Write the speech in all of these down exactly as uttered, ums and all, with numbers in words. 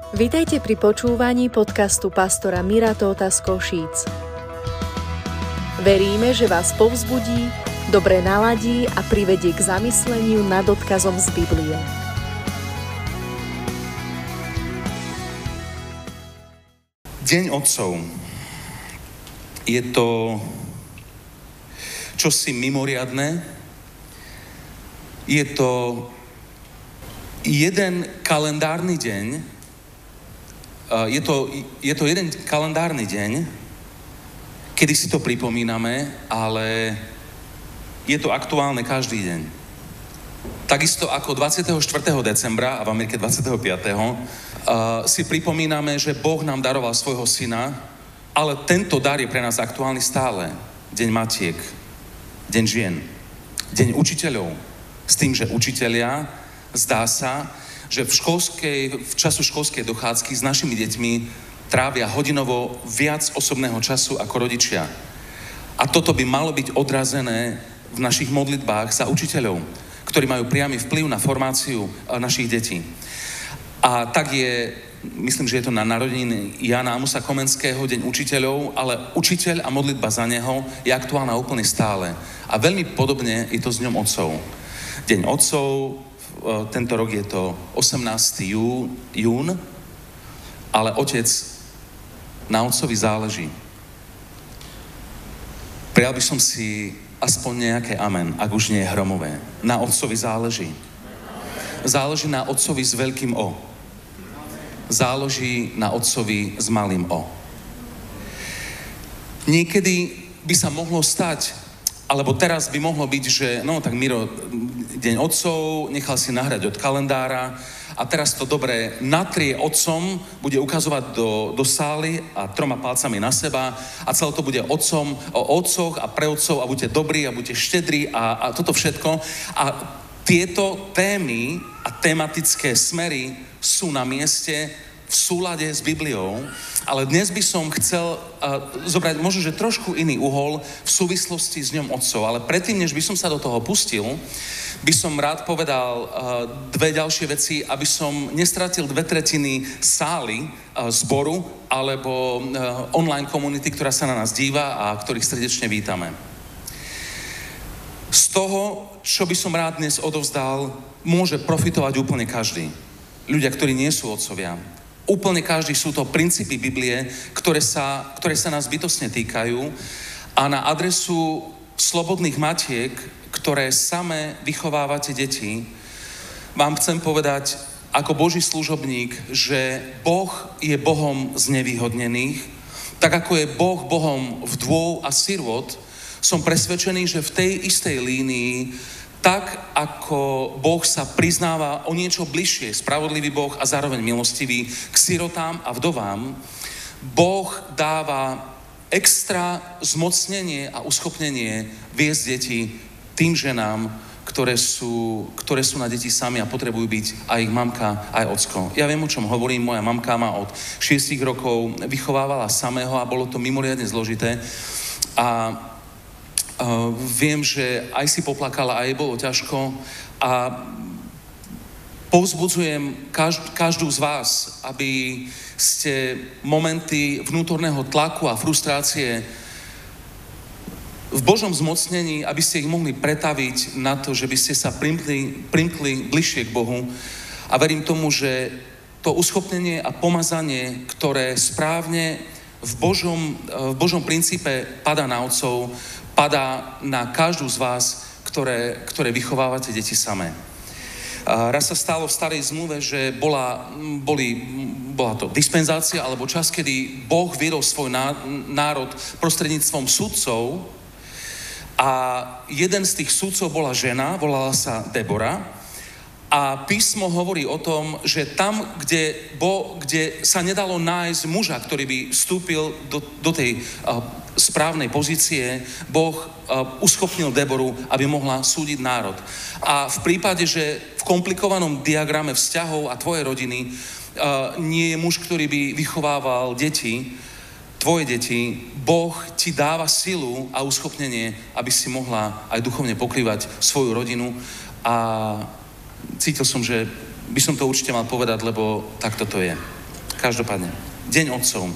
Vitajte pri počúvaní podcastu pastora Mira Tóta z Košíc. Veríme, že vás povzbudí, dobre naladí a privedie k zamysleniu nad odkazom z Biblie. Deň otcov. Je to čosi mimoriadne. Je to jeden kalendárny deň, je to, je to jeden kalendárny deň, kedy si to pripomíname, ale je to aktuálne každý deň. Takisto ako dvadsiateho štvrtého decembra a v Amerike dvadsiateho piateho si pripomíname, že Boh nám daroval svojho syna, ale tento dar je pre nás aktuálny stále. Deň matiek, deň žien, deň učiteľov. S tým, že učitelia, zdá sa, že v, školskej, v času školskej dochádzky s našimi deťmi trávia hodinovo viac osobného času ako rodičia. A toto by malo byť odrazené v našich modlitbách za učiteľov, ktorí majú priamy vplyv na formáciu našich detí. A tak je, myslím, že je to na narodeniny Jana Amosa Komenského, Deň učiteľov, ale učiteľ a modlitba za neho je aktuálna úplne stále. A veľmi podobne je to s Dňom otcov. Deň otcov, tento rok je to osemnásteho júna, ale otec, na otcovi záleží. Prijal by som si aspoň nejaké amen, ak už nie je hromové. Na otcovi záleží. Záleží na otcovi s veľkým O. Záleží na otcovi s malým O. Niekedy by sa mohlo stať, alebo teraz by mohlo byť, že no tak Miro, Deň otcov, nechal si nahrať od kalendára a teraz to dobre natrie otcom, bude ukazovať do, do sály a troma palcami na seba a celé to bude otcom, o otcoch a pre otcov a buďte dobrí a buďte štedrí a, a toto všetko. A tieto témy a tematické smery sú na mieste v súlade s Bibliou, ale dnes by som chcel uh, zobrať možno, že trošku iný uhol v súvislosti s Dňom otcov, ale predtým, než by som sa do toho pustil, by som rád povedal uh, dve ďalšie veci, aby som nestratil dve tretiny sály uh, zboru alebo uh, online komunity, ktorá sa na nás díva a ktorých srdečne vítame. Z toho, čo by som rád dnes odovzdal, môže profitovať úplne každý. Ľudia, ktorí nie sú otcovia. Úplne každý, sú to princípy Biblie, ktoré sa, ktoré sa nás bytostne týkajú a na adresu slobodných matiek, ktoré same vychovávate deti, vám chcem povedať ako Boží služobník, že Boh je Bohom znevýhodnených, tak ako je Boh Bohom vdôv a sirôt, som presvedčený, že v tej istej línii tak, ako Boh sa priznáva o niečo bližšie, spravodlivý Boh a zároveň milostivý k sirotám a vdovám, Boh dáva extra zmocnenie a uschopnenie viesť deti tým ženám, ktoré sú, ktoré sú na deti sami a potrebujú byť aj ich mamka, aj ocko. Ja viem, o čom hovorím, moja mamka ma od šiestich rokov vychovávala samého a bolo to mimoriadne zložité. A Uh, viem, že aj si poplakala, aj bolo ťažko a povzbudzujem každ- každú z vás, aby ste momenty vnútorného tlaku a frustrácie v Božom zmocnení, aby ste ich mohli pretaviť na to, že by ste sa primkli, primkli bližšie k Bohu. A verím tomu, že to uschopnenie a pomazanie, ktoré správne v Božom, v Božom princípe padá na otcov, padá na každú z vás, ktoré, ktoré vychovávate deti samé. A raz sa stalo v starej zmluve, že bola, boli, bola to dispenzácia alebo čas, kedy Boh viedol svoj národ prostredníctvom sudcov a jeden z tých sudcov bola žena, volala sa Debora. A písmo hovorí o tom, že tam, kde, bo, kde sa nedalo nájsť muža, ktorý by vstúpil do, do tej uh, správnej pozície, Boh uh, uschopnil Deboru, aby mohla súdiť národ. A v prípade, že v komplikovanom diagrame vzťahov a tvojej rodiny uh, nie je muž, ktorý by vychovával deti, tvoje deti, Boh ti dáva silu a uschopnenie, aby si mohla aj duchovne pokrývať svoju rodinu a cítil som, že by som to určite mal povedať, lebo takto to je. Každopádne, Deň otcov.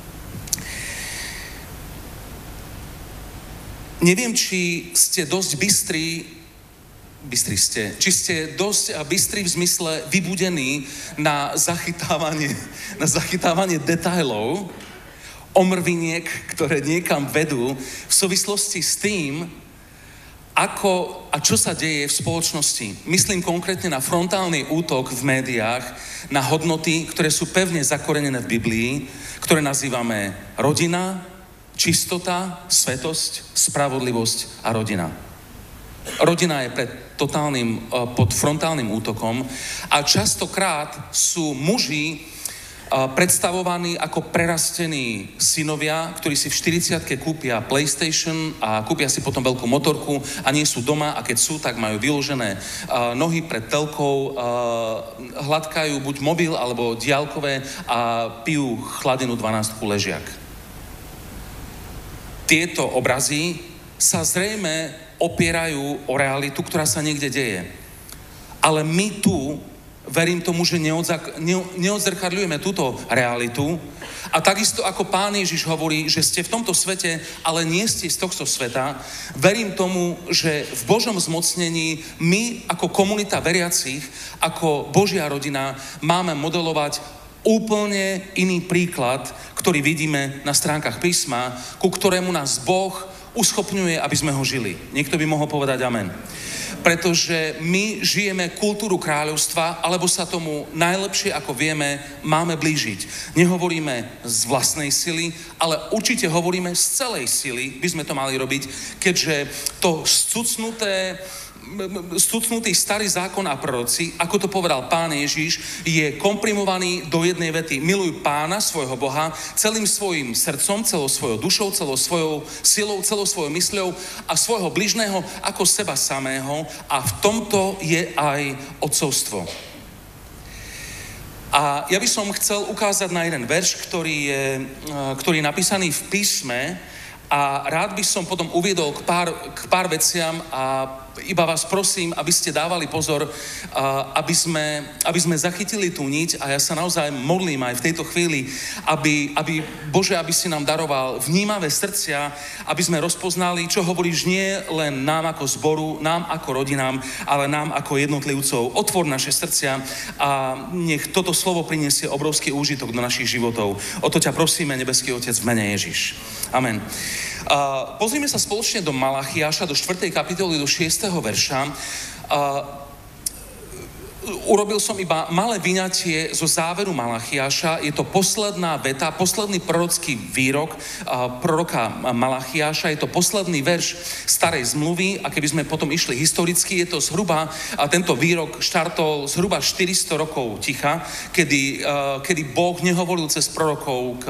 Neviem, či ste dosť bystrí, bystrí ste, či ste dosť bystrí v zmysle vybudení na zachytávanie, na zachytávanie detailov, omrviniek, ktoré niekam vedú v súvislosti s tým, ako a čo sa deje v spoločnosti. Myslím konkrétne na frontálny útok v médiách, na hodnoty, ktoré sú pevne zakorenené v Biblii, ktoré nazývame rodina, čistota, svetosť, spravodlivosť a rodina. Rodina je pred totálnym, pod frontálnym útokom a častokrát sú muži predstavovaní ako prerastení synovia, ktorí si v štyridsiatke kúpia PlayStation a kúpia si potom veľkú motorku a nie sú doma a keď sú, tak majú vyložené uh, nohy pred telkou, uh, hladkajú buď mobil alebo diaľkové a pijú chladinú dvanástku ležiak. Tieto obrazy sa zrejme opierajú o realitu, ktorá sa niekde deje. Ale my tu verím tomu, že neodzak, ne, neodzrkadľujeme túto realitu a takisto ako Pán Ježiš hovorí, že ste v tomto svete, ale nie ste z tohto sveta, verím tomu, že v Božom zmocnení my ako komunita veriacich, ako Božia rodina máme modelovať úplne iný príklad, ktorý vidíme na stránkach písma, ku ktorému nás Boh uschopňuje, aby sme ho žili. Niekto by mohol povedať amen. Pretože my žijeme kultúru kráľovstva, alebo sa tomu najlepšie, ako vieme, máme blížiť. Nehovoríme z vlastnej sily, ale určite hovoríme z celej sily, by sme to mali robiť, keďže to scucnuté stucnutý starý zákon a proroci, ako to povedal Pán Ježiš, je komprimovaný do jednej vety. Miluj Pána, svojho Boha, celým svojim srdcom, celou svojou dušou, celou svojou silou, celou svojou mysľou a svojho bližného ako seba samého a v tomto je aj otcovstvo. A ja by som chcel ukázať na jeden verš, ktorý je, ktorý je napísaný v písme a rád by som potom uviedol k pár, k pár veciam a iba vás prosím, aby ste dávali pozor, aby sme, aby sme zachytili tú niť a ja sa naozaj modlím aj v tejto chvíli, aby, aby Bože, aby si nám daroval vnímavé srdcia, aby sme rozpoznali, čo hovoríš nie len nám ako zboru, nám ako rodinám, ale nám ako jednotlivcov. Otvor naše srdcia a nech toto slovo priniesie obrovský úžitok do našich životov. O to ťa prosíme, nebeský Otec, v mene Ježiš. Amen. Uh, pozrime sa spoločne do Malachiáša, do štvrtej kapitoly, do šiesteho verša. Uh, urobil som iba malé vyňatie zo záveru Malachiáša. Je to posledná veta, posledný prorocký výrok uh, proroka Malachiáša. Je to posledný verš starej zmluvy a keby sme potom išli historicky, je to zhruba, uh, tento výrok štartol zhruba štyristo rokov ticha, kedy, uh, kedy Boh nehovoril cez prorokov k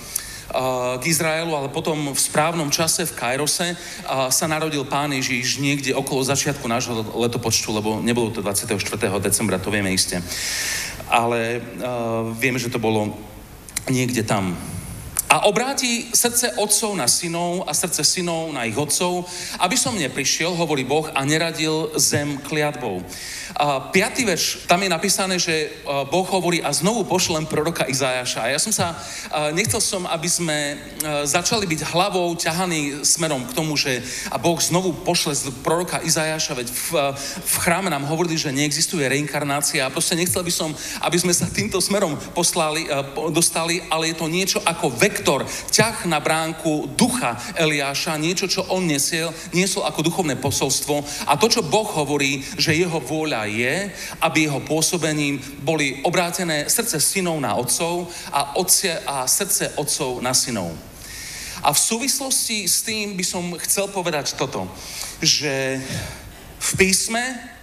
k Izraelu, ale potom v správnom čase v Kairose sa narodil Pán Ježiš niekde okolo začiatku nášho letopočtu, lebo nebolo to dvadsiateho štvrtého decembra, to vieme iste. Ale uh, vieme, že to bolo niekde tam. A obráti srdce otcov na synov a srdce synov na ich otcov, aby som neprišiel, hovorí Boh, a neradil zem kliatbou. Uh, piatý verš, tam je napísané, že uh, Boh hovorí a znovu pošlem proroka Izajaša. A ja som sa, uh, nechcel som, aby sme uh, začali byť hlavou ťahaní smerom k tomu, že a Boh znovu pošle proroka Izajaša, veď v, uh, v chráme nám hovorili, že neexistuje reinkarnácia a proste nechcel by som, aby sme sa týmto smerom poslali, uh, dostali, ale je to niečo ako vektor, ťah na bránku ducha Eliáša, niečo, čo on nesiel, niesol ako duchovné posolstvo a to, čo Boh hovorí, že jeho vôľa je, aby jeho pôsobením boli obrátené srdce synov na otcov a, otce, a srdce otcov na synov. A v súvislosti s tým by som chcel povedať toto, že v písme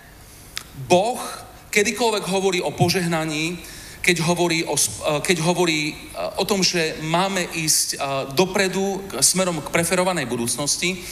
Boh kedykoľvek hovorí o požehnaní, keď hovorí o, keď hovorí o tom, že máme ísť dopredu smerom k preferovanej budúcnosti,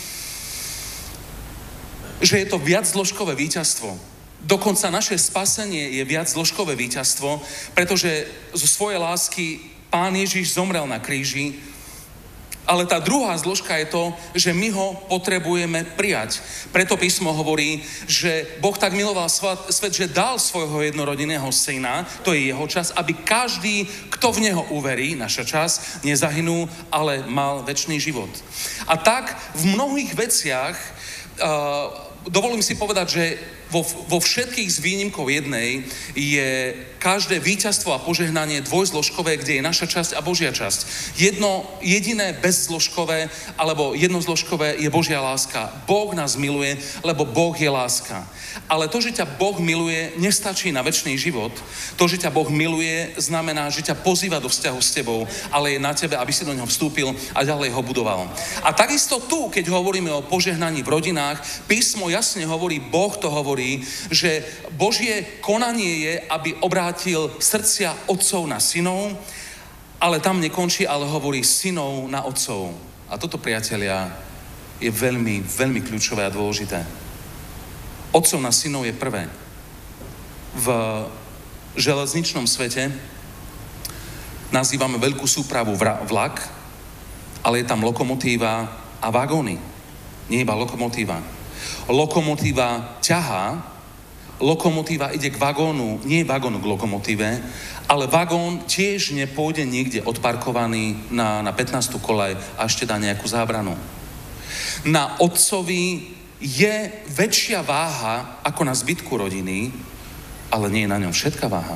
že je to viaczložkové víťazstvo. Dokonca naše spasenie je viaczložkové víťazstvo, pretože zo svojej lásky Pán Ježiš zomrel na kríži Ale tá druhá zložka je to, že my ho potrebujeme prijať. Preto písmo hovorí, že Boh tak miloval svet, že dal svojho jednorodinného syna, to je jeho čas, aby každý, kto v neho uverí, naša čas, nezahynul, ale mal večný život. A tak v mnohých veciach, uh, dovolím si povedať, že vo, vo všetkých s výnimkou jednej je každé víťazstvo a požehnanie dvojzložkové, kde je naša časť a Božia časť. Jedno jediné bezzložkové alebo jednozložkové je Božia láska. Boh nás miluje, lebo Boh je láska. Ale to, že ťa Boh miluje, nestačí na večný život. To, že ťa Boh miluje, znamená, že ťa pozýva do vzťahu s tebou, ale je na tebe, aby si do neho vstúpil a ďalej ho budoval. A takisto tu, keď hovoríme o požehnaní v rodinách, písmo jasne hovorí, Boh to hovorí, že Božie konanie je, aby obrátil srdcia otcov na synov, ale tam nekončí, ale hovorí synov na otcov. A toto, priatelia, je veľmi, veľmi kľúčové a dôležité. Otcov na synov je prvé. V železničnom svete nazývame veľkú súpravu vlak, ale je tam lokomotíva a vagóny. Nie iba lokomotíva. Lokomotíva ťahá, lokomotíva ide k vagónu, nie vagón k lokomotíve, ale vagón tiež nepôjde niekde odparkovaný na, na pätnástu kolaj a ešte dá nejakú zábranu. Na otcovi je väčšia váha ako na zbytku rodiny, ale nie je na ňom všetká váha.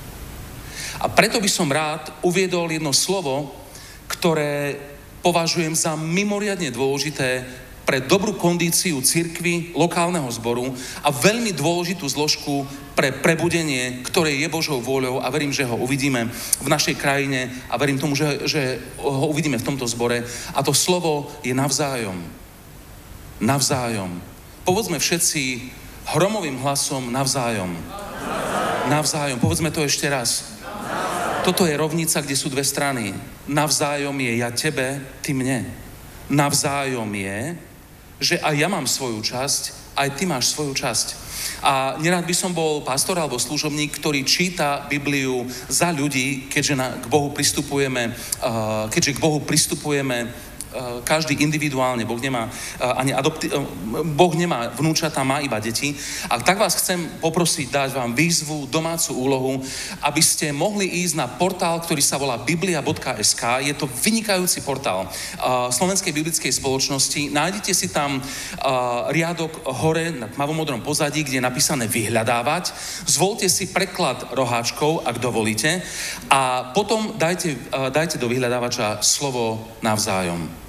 A preto by som rád uviedol jedno slovo, ktoré považujem za mimoriadne dôležité pre dobrú kondíciu cirkvi, lokálneho zboru a veľmi dôležitú zložku pre prebudenie, ktoré je Božou vôľou a verím, že ho uvidíme v našej krajine a verím tomu, že, že ho uvidíme v tomto zbore. A to slovo je navzájom. Navzájom. Povedzme všetci hromovým hlasom navzájom. Navzájom. Povedzme to ešte raz. Toto je rovnica, kde sú dve strany. Navzájom je ja tebe, ty mne. Navzájom je, že aj ja mám svoju časť, aj ty máš svoju časť. A nerád by som bol pastor alebo služobník, ktorý číta Bibliu za ľudí, keďže na, k Bohu pristupujeme, uh, keďže k Bohu pristupujeme každý individuálne. Boh nemá ani adopti- Boh nemá vnúčatá, má iba deti. A tak vás chcem poprosiť, dať vám výzvu, domácu úlohu, aby ste mohli ísť na portál, ktorý sa volá biblia bodka es ká. Je to vynikajúci portál Slovenskej biblickej spoločnosti. Nájdete si tam riadok hore na tmavomodrom pozadí, kde je napísané vyhľadávať. Zvolte si preklad roháčkov, ak dovolíte. A potom dajte, dajte do vyhľadávača slovo navzájom.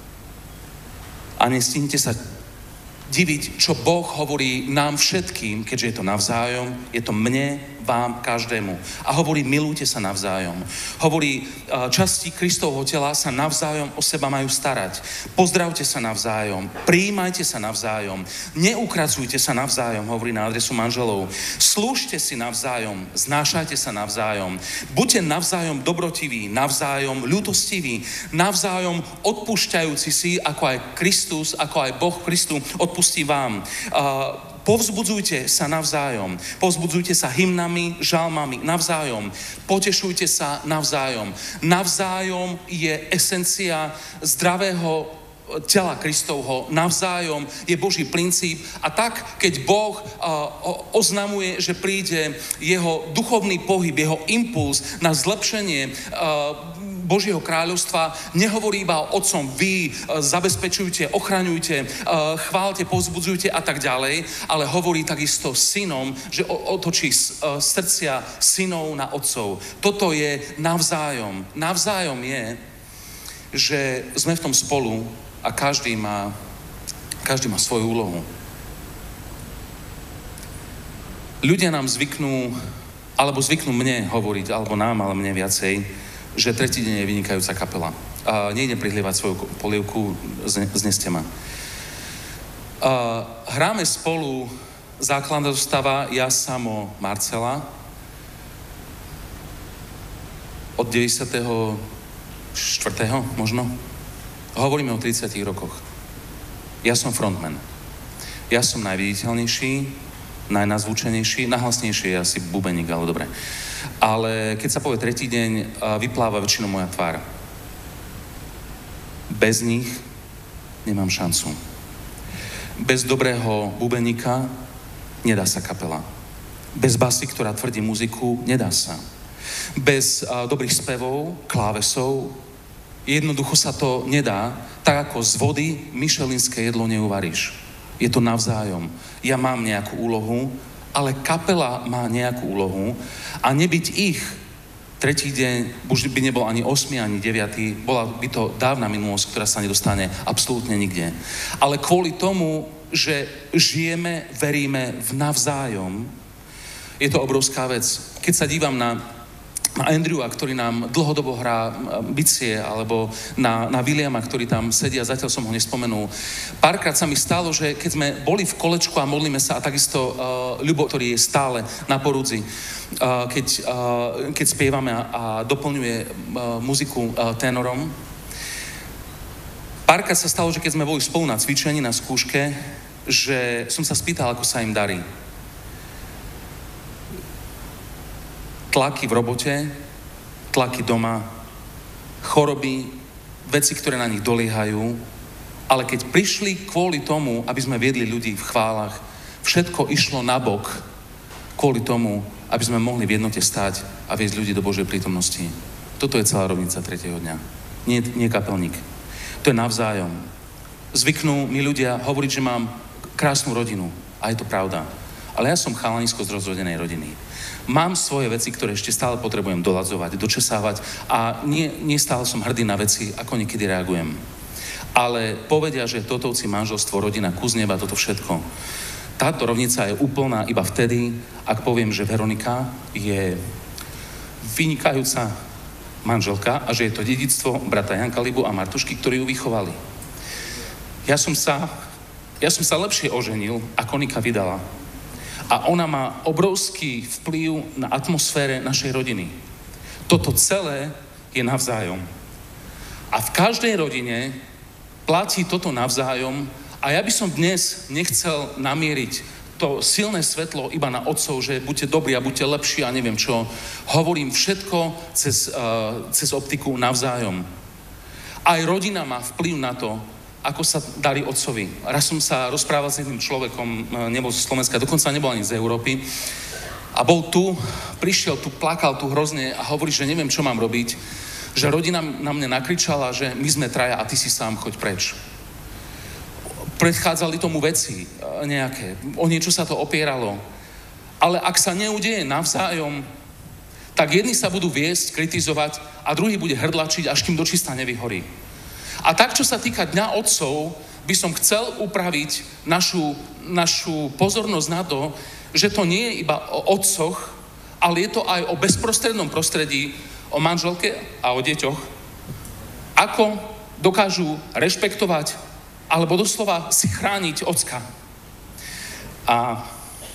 A nestihnite sa diviť, čo Boh hovorí nám všetkým, keďže je to navzájom, je to mne, vám, každému. A hovorí, milujte sa navzájom. Hovorí, časti Kristovho tela sa navzájom o seba majú starať. Pozdravte sa navzájom. Prijímajte sa navzájom. Neukracujte sa navzájom, hovorí na adresu manželov. Slúžte si navzájom. Znášajte sa navzájom. Buďte navzájom dobrotiví, navzájom ľútostiví, navzájom odpúšťajúci si, ako aj Kristus, ako aj Boh Kristu odpustí vám. Uh, Povzbudzujte sa navzájom. Povzbudzujte sa hymnami, žalmami navzájom. Potešujte sa navzájom. Navzájom je esencia zdravého tela Kristovho. Navzájom je Boží princíp. A tak, keď Boh uh, oznamuje, že príde jeho duchovný pohyb, jeho impuls na zlepšenie uh, Božieho kráľovstva, nehovorí iba o otcom, vy zabezpečujte, ochraňujte, chválte, povzbudzujte a tak ďalej, ale hovorí takisto synom, že otočí srdcia synov na otcov. Toto je navzájom. Navzájom je, že sme v tom spolu a každý má, každý má svoju úlohu. Ľudia nám zvyknú, alebo zvyknú mne hovoriť, alebo nám, ale mne viacej, že tretí deň je vynikajúca kapela. Uh, nejdem prihlievať svoju polievku, zne, zneste ma. Uh, hráme spolu základná zostava Ja, Samo, Marcela od deväťdesiateho štvrtého možno. Hovoríme o tridsiatich rokoch. Ja som frontman. Ja som najviditeľnejší, najnazvučenejší, najhlasnejší je asi bubeník, ale dobre. Ale keď sa povie tretí deň, vypláva väčšinou moja tvár. Bez nich nemám šancu. Bez dobrého bubeníka nedá sa kapela. Bez basy, ktorá tvrdí muziku, nedá sa. Bez uh, dobrých spevov, klávesov, jednoducho sa to nedá. Tak ako z vody michelinské jedlo neuvaríš. Je to navzájom. Ja mám nejakú úlohu, ale kapela má nejakú úlohu a nebyť ich tretí deň, už by nebol ani osmi, ani deviatý, bola by to dávna minulosť, ktorá sa nedostane absolútne nikde. Ale kvôli tomu, že žijeme, veríme v navzájom, je to obrovská vec. Keď sa dívam na, na Andrewa, ktorý nám dlhodobo hrá bicie, alebo na, na Williama, ktorý tam sedí a zatiaľ som ho nespomenul. Párkrát sa mi stalo, že keď sme boli v kolečku a modlíme sa, a takisto uh, Ľubo, ktorý je stále na porudzi, uh, keď, uh, keď spievame a, a doplňuje uh, muziku uh, tenorom. Párkrát sa stalo, že keď sme boli spolu na cvičení, na skúške, že som sa spýtal, ako sa im darí. Tlaky v robote, tlaky doma, choroby, veci, ktoré na nich doliehajú, ale keď prišli kvôli tomu, aby sme viedli ľudí v chválach, všetko išlo nabok kvôli tomu, aby sme mohli v jednote stáť a viesť ľudí do Božej prítomnosti. Toto je celá rovnica tretieho dňa. Nie, nie kapelník. To je navzájom. Zvyknú mi ľudia hovoriť, že mám krásnu rodinu. A je to pravda. Ale ja som chalanisko z rozrodenej rodiny. Mám svoje veci, ktoré ešte stále potrebujem doladzovať, dočesávať a nie, nie stále som hrdý na veci, ako niekedy reagujem. Ale povedia, že Totovci, manželstvo, rodina, kus neba, toto všetko. Táto rovnica je úplná iba vtedy, ak poviem, že Veronika je vynikajúca manželka a že je to dedičstvo brata Janka Libu a Martušky, ktorí ju vychovali. Ja som sa, ja som sa lepšie oženil, ako Nika vydala. A ona má obrovský vplyv na atmosfére našej rodiny. Toto celé je navzájom. A v každej rodine platí toto navzájom a ja by som dnes nechcel namieriť to silné svetlo iba na otcov, že buďte dobrí a buďte lepší a neviem čo. Hovorím všetko cez, uh, cez optiku navzájom. Aj rodina má vplyv na to, ako sa darí otcovi. Raz som sa rozprával s jedným človekom, nebol zo Slovenska, dokonca nebol ani z Európy. A bol tu, prišiel tu, plakal tu hrozne a hovorí, že neviem, čo mám robiť. Že rodina na mne nakričala, že my sme traja a ty si sám, choď preč. Predchádzali tomu veci nejaké. O niečo sa to opieralo. Ale ak sa neudeje navzájom, tak jedni sa budú viesť, kritizovať a druhý bude hrdlačiť, až kým dočista nevyhorí. A tak, čo sa týka Dňa otcov, by som chcel upraviť našu, našu pozornosť na to, že to nie je iba o otcoch, ale je to aj o bezprostrednom prostredí, o manželke a o deťoch. Ako dokážu rešpektovať alebo doslova si chrániť ocka. A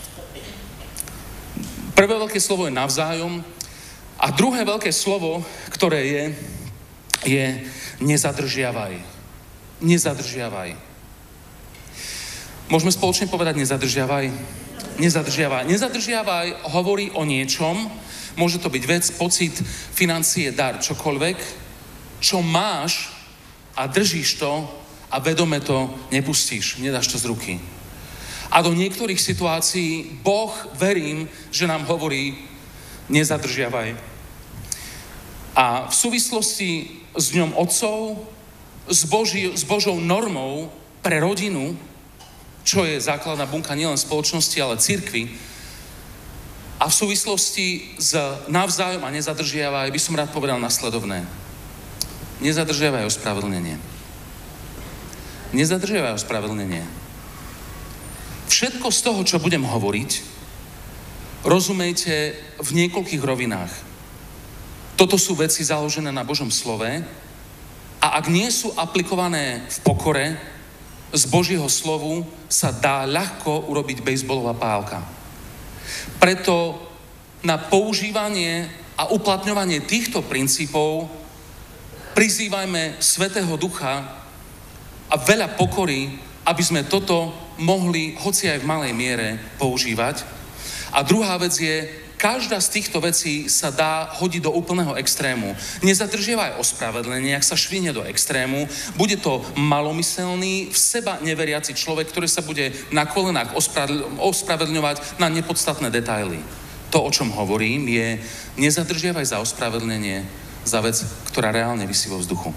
prvé veľké slovo je navzájom a druhé veľké slovo, ktoré je, je nezadržiavaj. Nezadržiavaj. Môžeme spoločne povedať nezadržiavaj? Nezadržiavaj. Nezadržiavaj hovorí o niečom, môže to byť vec, pocit, financie, dar, čokoľvek, čo máš a držíš to a vedome to nepustíš, nedáš to z ruky. A do niektorých situácií Boh, verím, že nám hovorí nezadržiavaj. A v súvislosti s Dňom otcov, s, Boží, s Božou normou pre rodinu, čo je základná bunka nielen spoločnosti, ale cirkvi, a v súvislosti s navzájom a nezadržiavaj by som rád povedal nasledovné. Nezadržiavaj ospravedlnenie. Nezadržiavaj ospravedlnenie. Všetko z toho, čo budem hovoriť, rozumejte v niekoľkých rovinách. Toto sú veci založené na Božom slove a ak nie sú aplikované v pokore, z Božieho slovu sa dá ľahko urobiť bejsbolová pálka. Preto na používanie a uplatňovanie týchto princípov prizývajme Svätého Ducha a veľa pokory, aby sme toto mohli, hoci aj v malej miere, používať. A druhá vec je, Každá z týchto vecí sa dá hodiť do úplného extrému. Nezadržiavaj ospravedlenie, ak sa švihne do extrému, bude to malomyselný, v seba neveriaci človek, ktorý sa bude na kolenách ospravedlňovať na nepodstatné detaily. To, o čom hovorím, je nezadržiavaj za ospravedlenie za vec, ktorá reálne visí vo vzduchu.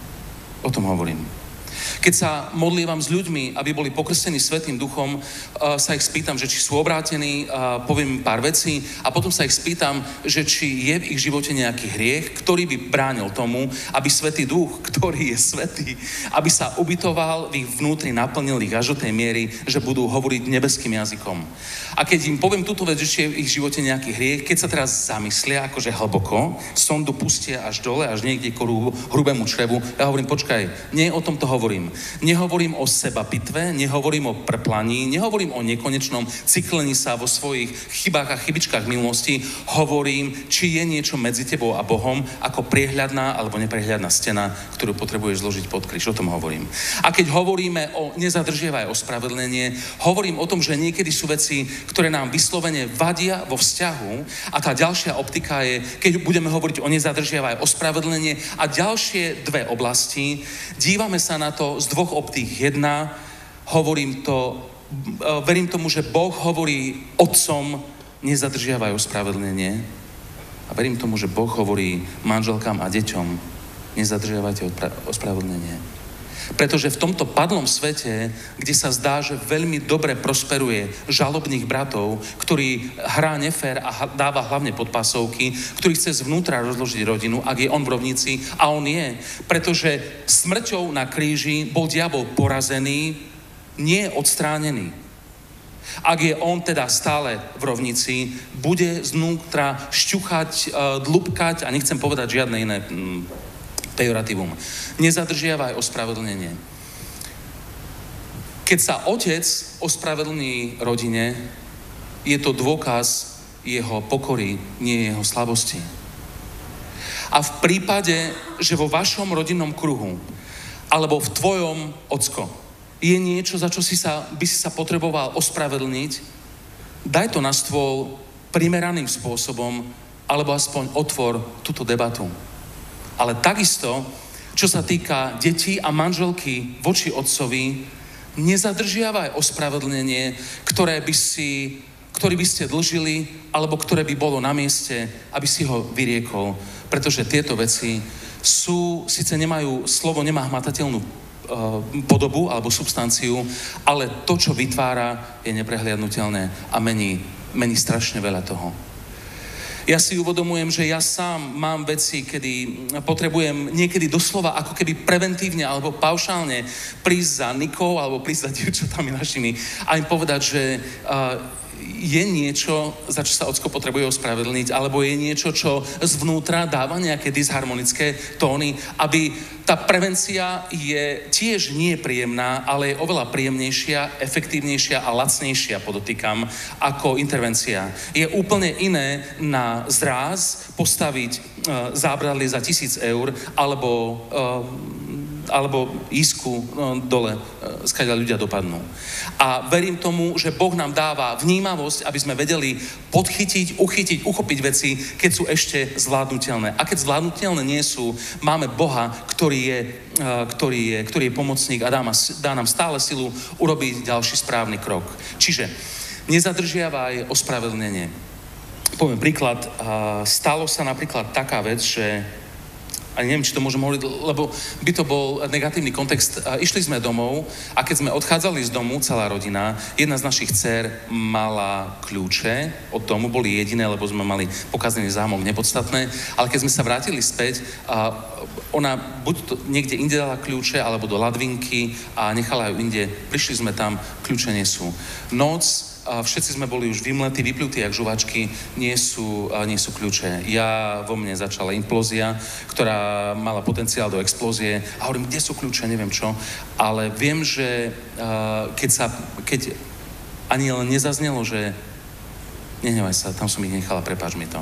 O tom hovorím. Keď sa modlívam s ľuďmi, aby boli pokrstení Svätým Duchom, sa ich spýtam, že či sú obrátení, poviem im pár vecí a potom sa ich spýtam, že či je v ich živote nejaký hriech, ktorý by bránil tomu, aby Svätý Duch, ktorý je svätý, aby sa ubytoval v ich vnútri, naplnil ich až do tej miery, že budú hovoriť nebeským jazykom. A keď im poviem túto vec, že či je v ich živote nejaký hriech, keď sa teraz zamyslia, akože hlboko, sondu pustia až dole, až niekde k hrubému črevu, ja hovorím, počkaj, nie o tomto hovorím. Nehovorím o seba pitve, nehovorím o prplaní, nehovorím o nekonečnom cyklení sa vo svojich chybách a chybičkách minulosti, hovorím, či je niečo medzi tebou a Bohom ako priehľadná alebo neprehľadná stena, ktorú potrebuješ zložiť pod kríž. O tom hovorím. A keď hovoríme o nezadržiavaj ospravedlenie, hovorím o tom, že niekedy sú veci, ktoré nám vyslovene vadia vo vzťahu a tá ďalšia optika je, keď budeme hovoriť o nezadržiavaj ospravedlenie a ďalšie dve oblasti, dívame sa na to z dvoch optík. Jedna, hovorím to, verím tomu, že Boh hovorí otcom, nezadržiavaj ospravedlenie. A verím tomu, že Boh hovorí manželkám a deťom, nezadržiavajte ospravedlenie. Pretože v tomto padlom svete, kde sa zdá, že veľmi dobre prosperuje žalobných bratov, ktorý hrá nefér a dáva hlavne podpásovky, ktorý chce zvnútra rozložiť rodinu, ak je on v rovnici, a on je. Pretože smrťou na kríži bol diabol porazený, nie odstránený. Ak je on teda stále v rovnici, bude znútra šťuchať, dlubkať, a nechcem povedať žiadne iné pejoratívum. Nezadržiavaj ospravedlnenie. Keď sa otec ospravedlní rodine, je to dôkaz jeho pokory, nie jeho slabosti. A v prípade, že vo vašom rodinnom kruhu alebo v tvojom ocko je niečo, za čo si sa, by si sa potreboval ospravedlniť, daj to na stôl primeraným spôsobom alebo aspoň otvor túto debatu. Ale takisto, čo sa týka detí a manželky voči otcovi, nezadržiavaj ospravedlnenie, ktoré by si, ktoré by ste dlžili, alebo ktoré by bolo na mieste, aby si ho vyriekol. Pretože tieto veci sú, síce nemajú, slovo nemá hmatateľnú uh, podobu alebo substanciu, ale to, čo vytvára, je neprehliadnutelné a mení, mení strašne veľa toho. Ja si uvedomujem, že ja sám mám veci, kedy potrebujem niekedy doslova ako keby preventívne alebo paušálne prísť za Nikou alebo prísť za dievčatami našimi a im povedať, že uh, je niečo, za čo sa ocko potrebuje ospravedlniť, alebo je niečo, čo zvnútra dáva nejaké disharmonické tóny, aby tá prevencia je tiež nie príjemná, ale je oveľa príjemnejšia, efektívnejšia a lacnejšia, podotýkam, ako intervencia. Je úplne iné na zráz postaviť uh, zábradlie za tisíc eur, alebo uh, alebo ísku no, dole, skáďa ľudia dopadnú. A verím tomu, že Boh nám dáva vnímavosť, aby sme vedeli podchytiť, uchytiť, uchopiť veci, keď sú ešte zvládnutelné. A keď zvládnutelné nie sú, máme Boha, ktorý je, ktorý je, ktorý je pomocník a dá, ma, dá nám stále silu urobiť ďalší správny krok. Čiže nezadržiavaj ospravedlnenie. Poviem príklad, stalo sa napríklad taká vec, že a neviem, či to môžem hovoriť, lebo by to bol negatívny kontext. Išli sme domov a keď sme odchádzali z domu, celá rodina, jedna z našich dcér mala kľúče od domu, boli jediné, lebo sme mali pokazený zámok, nepodstatné, ale keď sme sa vrátili späť, ona buď to niekde inde dala kľúče, alebo do ladvinky a nechala ju inde. Prišli sme tam, kľúče nie sú. Noc, a všetci sme boli už vymletí, vyplutí jak žuvačky, nie sú, nie sú kľúče. Ja, vo mne začala implózia, ktorá mala potenciál do explózie a hovorím, kde sú kľúče, neviem čo, ale viem, že uh, keď sa, keď ani len nezaznelo, že nehnevaj sa, tam som ich nechala, prepáč mi to.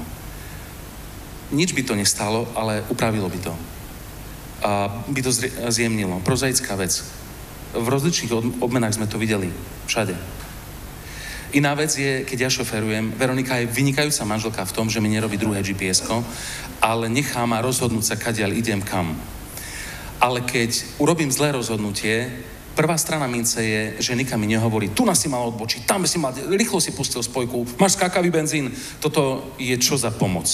Nič by to nestalo, ale upravilo by to. Uh, by to zjemnilo. Prozaická vec. V rozličných odmenách sme to videli. Všade. Iná vec je, keď ja šoferujem, Veronika je vynikajúca manželka v tom, že mi nerobí druhé gé pé esko, ale nechá ma rozhodnúť sa, kadiaľ idem kam. Ale keď urobím zlé rozhodnutie, prvá strana mince je, že Nika mi nehovorí, tu nás si mal odbočiť, tam by si mal, rýchlo si pustil spojku, máš skákavý benzín. Toto je čo za pomoc?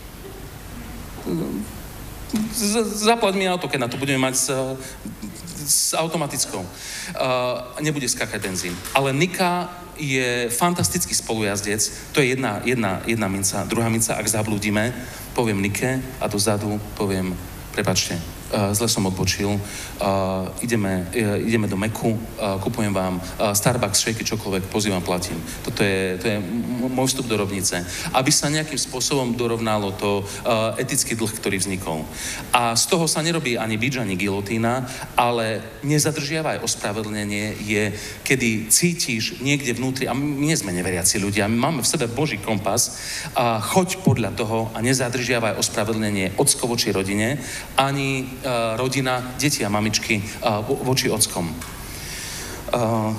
Z- zaplať mi auto, keď na to budeme mať s, s automatickou. Uh, nebude skákať benzín. Ale Nika je fantastický spolujazdec. To je jedna, jedna, jedna minca. Druhá minca, ak zablúdime, poviem Nike a dozadu poviem, prepáčte, uh, zle som odbočil, uh, ideme, uh, ideme do Meku, uh, kupujem vám uh, Starbucks, shaky, čokoľvek, pozývam, platím. Toto je, to je m- môj vstup do rovnice. Aby sa nejakým spôsobom dorovnalo to uh, etický dlh, ktorý vznikol. A z toho sa nerobí ani bič, ani gilotína, ale nezadržiavaj ospravedlnenie je, kedy cítiš niekde vnútri, a my nie sme neveriaci ľudia, my máme v sebe Boží kompas, a choď podľa toho a nezadržiavaj ospravedlnenie ocko voči rodine, ani uh, rodina, deti a mamičky uh, vo, voči ockom. Uh,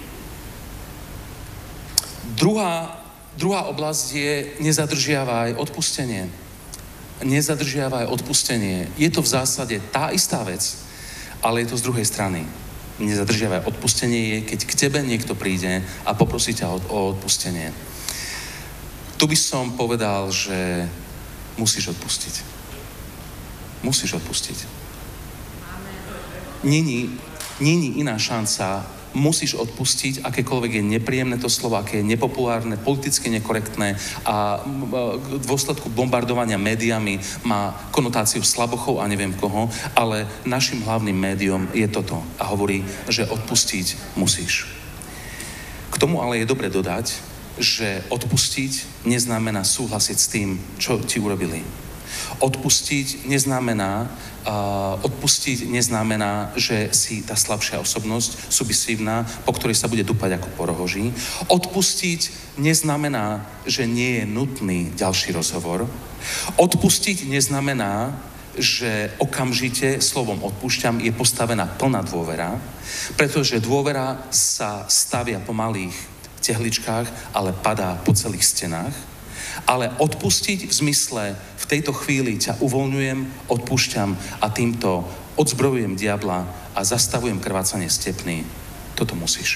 druhá, druhá oblasť je nezadržiavaj odpustenie. Nezadržiavaj odpustenie. Je to v zásade tá istá vec, ale je to z druhej strany. Nezadržiavaj odpustenie je, keď k tebe niekto príde a poprosí ťa o, o odpustenie. Tu by som povedal, že musíš odpustiť. Musíš odpustiť. Není, není iná šanca. Musíš odpustiť, akékoľvek je nepríjemné to slovo, aké je nepopulárne, politicky nekorektné a v dôsledku bombardovania médiami má konotáciu slabochov a neviem koho, ale našim hlavným médiom je toto a hovorí, že odpustiť musíš. K tomu ale je dobre dodať, že odpustiť neznamená súhlasiť s tým, čo ti urobili. Odpustiť neznamená, uh, odpustiť neznamená, že si tá slabšia osobnosť, submisívna, po ktorej sa bude dúpať ako po rohoži. Odpustiť neznamená, že nie je nutný ďalší rozhovor. Odpustiť neznamená, že okamžite slovom odpúšťam je postavená plná dôvera, pretože dôvera sa stavia po malých tehličkách, ale padá po celých stenách. Ale odpustiť v zmysle, v tejto chvíli ťa uvoľňujem, odpúšťam a týmto odzbrojujem diabla a zastavujem krvácanie stepný. Toto musíš.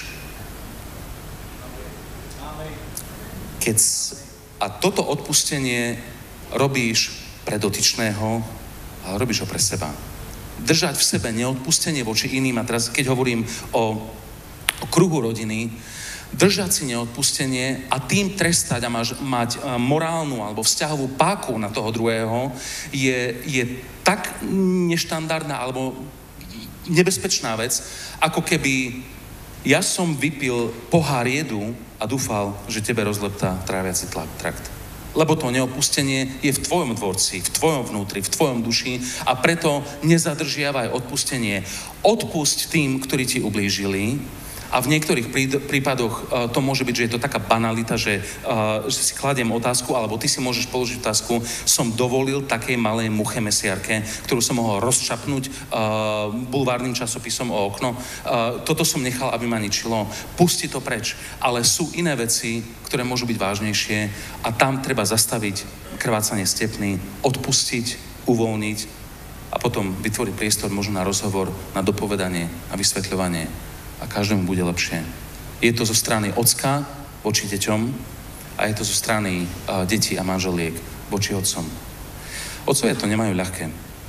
Keď, a toto odpustenie robíš pre dotyčného, ale robíš ho pre seba. Držať v sebe neodpustenie voči iným, a teraz keď hovorím o, o kruhu rodiny, držať si neodpustenie a tým trestať a máš, mať morálnu alebo vzťahovú páku na toho druhého je, je tak neštandardná alebo nebezpečná vec, ako keby ja som vypil pohár jedu a dúfal, že tebe rozleptá tráviaci trakt. Lebo to neodpustenie je v tvojom dvorci, v tvojom vnútri, v tvojom duši a preto nezadržiavaj odpustenie. Odpusť tým, ktorí ti ublížili. A v niektorých prípadoch uh, to môže byť, že je to taká banalita, že, uh, že si kladiem otázku, alebo ty si môžeš položiť otázku, som dovolil takej malej muche mesiarke, ktorú som mohol rozčapnúť uh, bulvárnym časopisom o okno. Uh, toto som nechal, aby ma ničilo. Pusti to preč. Ale sú iné veci, ktoré môžu byť vážnejšie a tam treba zastaviť krvácanie stepný, odpustiť, uvoľniť a potom vytvoriť priestor možno na rozhovor, na dopovedanie a vysvetľovanie. A každému bude lepšie. Je to zo strany ocka voči deťom a je to zo strany uh, detí a manželiek voči otcom. Otcovia to nemajú ľahké.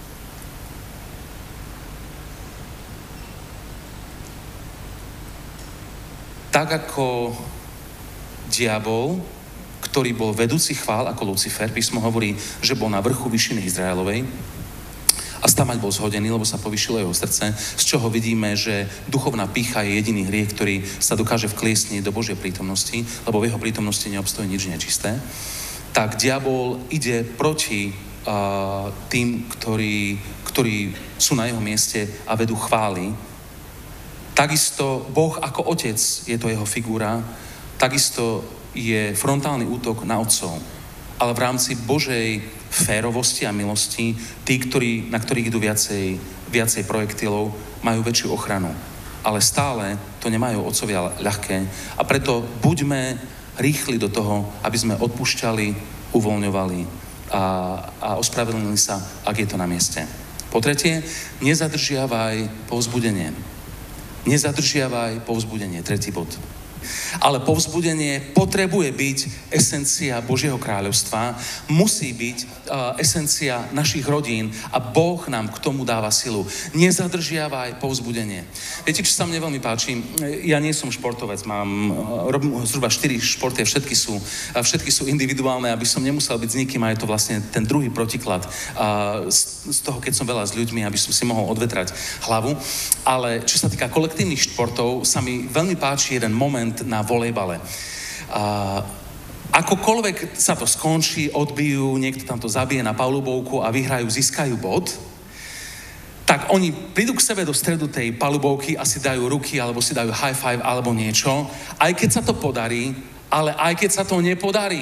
Tak ako diabol, ktorý bol vedúci chvál ako Lucifer, písmo hovorí, že bol na vrchu vyššiny Izraelovej, a stamať bol zhodený, lebo sa povyšilo jeho srdce, z čoho vidíme, že duchovná pýcha je jediný hriech, ktorý sa dokáže vkliesniť do Božej prítomnosti, lebo v jeho prítomnosti neobstojí nič nečisté. Tak diabol ide proti uh, tým, ktorí, ktorí sú na jeho mieste a vedú chvály. Takisto Boh ako otec, je to jeho figúra, takisto je frontálny útok na otcov. Ale v rámci Božej férovosti a milosti, tí, ktorí, na ktorých idú viacej, viacej projektilov, majú väčšiu ochranu. ale stále to nemajú otcovia ľahké a preto buďme rýchli do toho, aby sme odpúšťali, uvoľňovali a, a ospravedlnili sa, ak je to na mieste. Po tretie, nezadržiavaj povzbudenie. Nezadržiavaj povzbudenie, tretí bod. Ale povzbudenie potrebuje byť esencia Božieho kráľovstva, musí byť uh, esencia našich rodín a Boh nám k tomu dáva silu. Nezadržiavaj povzbudenie. Viete, čo sa mne veľmi páči? Ja nie som športovec, mám uh, robím zhruba štyri športy a všetky sú, uh, všetky sú individuálne, aby som nemusel byť s nikým a je to vlastne ten druhý protiklad uh, z, z toho, keď som veľa s ľuďmi, aby som si mohol odvetrať hlavu. Ale čo sa týka kolektívnych športov, sa mi veľmi páči jeden moment na volejbale. A akokoľvek sa to skončí, odbijú, niekto tam to zabije na palubovku a vyhrajú, získajú bod, tak oni prídu k sebe do stredu tej palubovky a si dajú ruky, alebo si dajú high five, alebo niečo, aj keď sa to podarí, ale aj keď sa to nepodarí.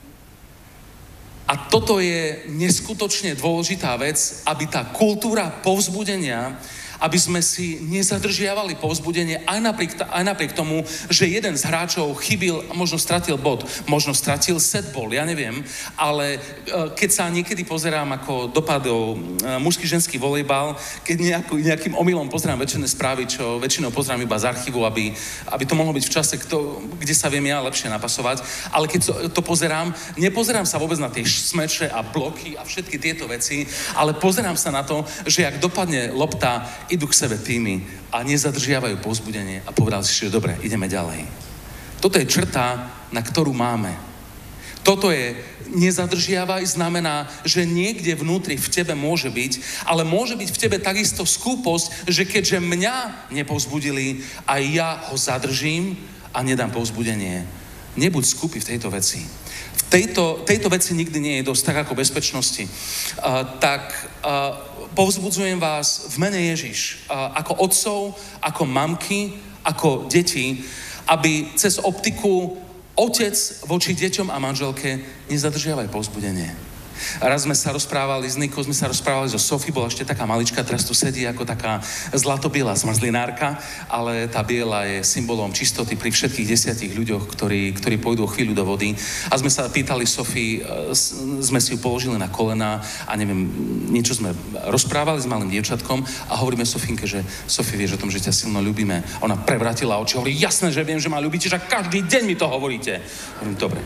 A toto je neskutočne dôležitá vec, aby tá kultúra povzbudenia, aby sme si nezadržiavali povzbudenie aj napriek, aj napriek tomu, že jeden z hráčov chybil a možno stratil bod, možno stratil set ball, ja neviem, ale keď sa niekedy pozerám, ako dopadol mužský ženský volejbal, keď nejakú, nejakým omylom pozerám večerné správy, čo väčšinou pozerám iba z archívu, aby, aby to mohlo byť v čase, kto, kde sa viem ja lepšie napasovať, ale keď to, to pozerám, nepozerám sa vôbec na tie smeče a bloky a všetky tieto veci, ale pozerám sa na to, že ak dopadne lopta, idú k sebe týmy a nezadržiavajú povzbudenie a povedali si, že dobre, ideme ďalej. Toto je črta, na ktorú máme. Toto je, nezadržiavaj, znamená, že niekde vnútri v tebe môže byť, ale môže byť v tebe takisto skúposť, že keďže mňa nepovzbudili, aj ja ho zadržím a nedám povzbudenie. Nebuď skúpi v tejto veci. V tejto, tejto veci nikdy nie je dosť, tak ako bezpečnosti. Uh, tak uh, povzbudzujem vás v mene Ježiš, uh, ako otcov, ako mamky, ako deti, aby cez optiku otec voči deťom a manželke nezadržiavaj povzbudenie. Raz sme sa rozprávali s Nikou, sme sa rozprávali so Sofie, bola ešte taká malička, teraz tu sedí ako taká zlatobiela zmrzlinárka, ale tá biela je symbolom čistoty pri všetkých desiatich ľuďoch, ktorí, ktorí pôjdu o chvíľu do vody. A sme sa pýtali Sofie, sme si ju položili na kolena a neviem, niečo sme rozprávali s malým dievčatkom a hovoríme Sofinke, že Sofie, vieš o tom, že ťa silno ľúbime. Ona prevratila oči, hovorí, jasné, že viem, že ma ľúbite, že každý deň mi to hovoríte. Hovorím, dobre.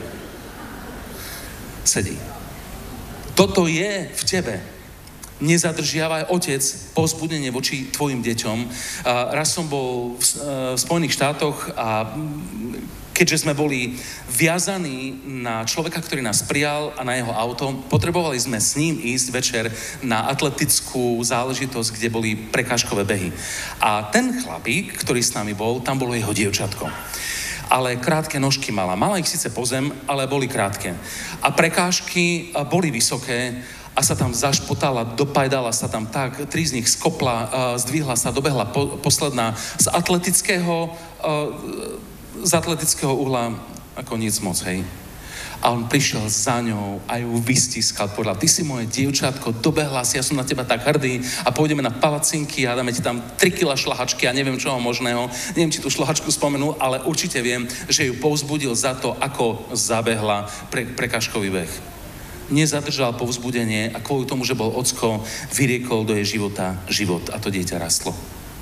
Sedí. Toto je v tebe. Nezadržiavaj, otec, povzbudenie voči tvojim deťom. Uh, raz som bol v, uh, v Spojených štátoch a keďže sme boli viazaní na človeka, ktorý nás prijal a na jeho auto, potrebovali sme s ním ísť večer na atletickú záležitosť, kde boli prekážkové behy. A ten chlapík, ktorý s nami bol, tam bolo jeho dievčatko. Ale krátke nožky mala. Mala ich síce po zem, ale boli krátke. A prekážky boli vysoké a sa tam zašpotala, dopajdala sa tam tak, tri z nich skopla, zdvihla sa, dobehla po, posledná z atletického, z atletického uhla, ako nic moc, hej. A on prišiel za ňou a ju vystiskal, povedal, ty si moje dievčatko, dobehla si, ja som na teba tak hrdý a pôjdeme na palacinky a dáme ti tam tri kilá šlahačky a neviem čoho možného. Neviem, či tú šlahačku spomenul, ale určite viem, že ju povzbudil za to, ako zabehla pre, prekažkový beh. Nezadržal povzbudenie a kvôli tomu, že bol ocko, vyriekol do jej života život a to dieťa rastlo.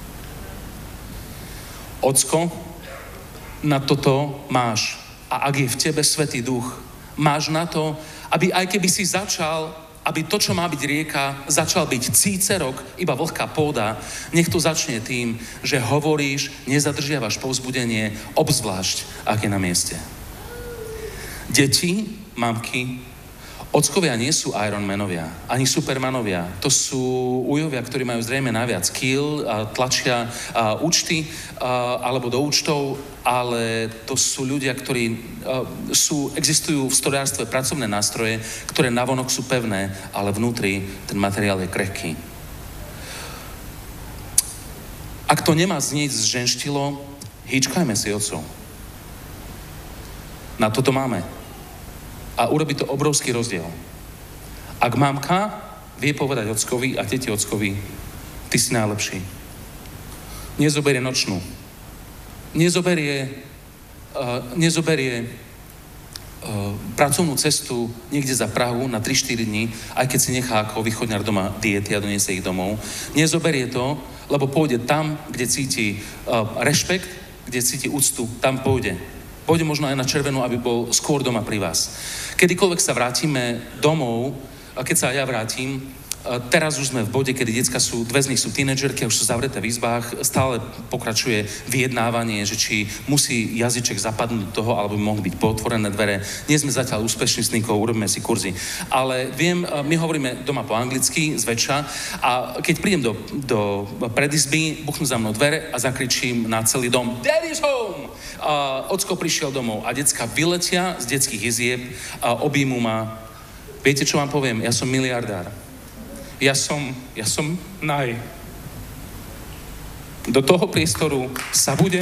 Ocko, na toto máš. A ak je v tebe Svätý Duch, máš na to, aby aj keby si začal, aby to, čo má byť rieka, začal byť cícerok, iba vlhká pôda, nech to začne tým, že hovoríš, nezadržiavaš povzbudenie, obzvlášť, ak je na mieste. Deti, mamky, ockovia nie sú Ironmanovia, ani Supermanovia. To sú ujovia, ktorí majú zrejme najviac kill, a tlačia a, účty a, alebo do účtov, ale to sú ľudia, ktorí a, sú, existujú v strojárstve pracovné nástroje, ktoré navonok sú pevné, ale vnútri ten materiál je krehký. Ak to nemá znieť zženštilo, hýčkajme si otcov. Na toto máme. A urobí to obrovský rozdiel. Ak mamka vie povedať ockovi a teti ockovi, ty si najlepší. nezoberie nočnú. Nezoberie, uh, nezoberie uh, pracovnú cestu niekde za Prahu na tri štyri dní, aj keď si nechá ako východňar doma diety a doniesie ich domov. Nezoberie to, lebo pôjde tam, kde cíti uh, rešpekt, kde cíti úctu, tam pôjde. Pôjde možno aj na červenú, aby bol skôr doma pri vás. Kedykoľvek sa vrátime domov, a keď sa ja vrátim, teraz už sme v bode, kedy decka sú, dve z nich sú tínedžerky, už sú zavreté v izbách, stále pokračuje vyjednávanie, že či musí jazyček zapadnúť do toho, alebo by mohli byť potvorené dvere. Nie sme zatiaľ úspešní s Nikou, urobíme si kurzy. Ale viem, my hovoríme doma po anglicky, zväčša, a keď prídem do, do predizby, buchnú za mnou dvere a zakričím na celý dom Daddy's home! A ocko prišiel domov a decka vyletia z detských izieb a objímu ma. Viete, čo vám poviem? Ja som miliardár. Ja som, ja som naj. Do toho priestoru sa budem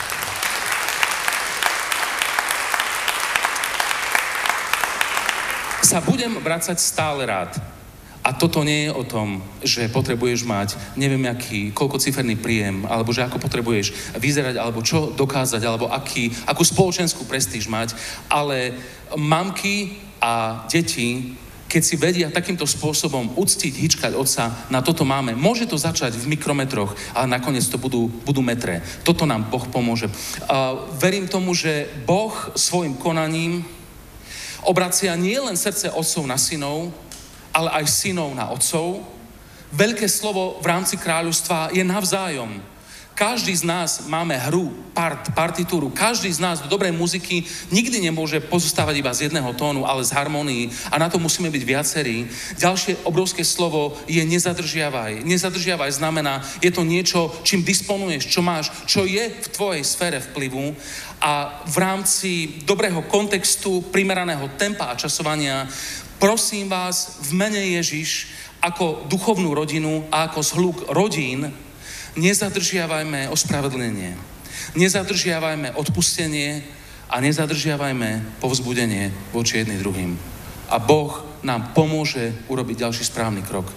sa budem vracať stále rád. A toto nie je o tom, že potrebuješ mať neviem aký, koľko ciferný príjem, alebo že ako potrebuješ vyzerať, alebo čo dokázať, alebo aký, akú spoločenskú prestíž mať, ale mamky a deti, keď si vedia takýmto spôsobom uctiť, hýčkať otca, na toto máme. Môže to začať v mikrometroch, ale nakoniec to budú, budú metre. Toto nám Boh pomôže. Uh, verím tomu, že Boh svojim konaním obracia nie len srdce otcov na synov, ale aj synov na otcov. Veľké slovo v rámci kráľovstva je navzájom. Každý z nás máme hru, part, partitúru. Každý z nás do dobrej muziky nikdy nemôže pozostávať iba z jedného tónu, ale z harmonii. A na to musíme byť viacerí. Ďalšie obrovské slovo je nezadržiavaj. Nezadržiavaj znamená, je to niečo, čím disponuješ, čo máš, čo je v tvojej sfére vplyvu. A v rámci dobrého kontextu, primeraného tempa a časovania, prosím vás v mene Ježiš, ako duchovnú rodinu a ako zhluk rodín, nezadržiavajme ospravedlnenie, nezadržiavajme odpustenie a nezadržiavajme povzbudenie voči jedným druhým. A Boh nám pomôže urobiť ďalší správny krok.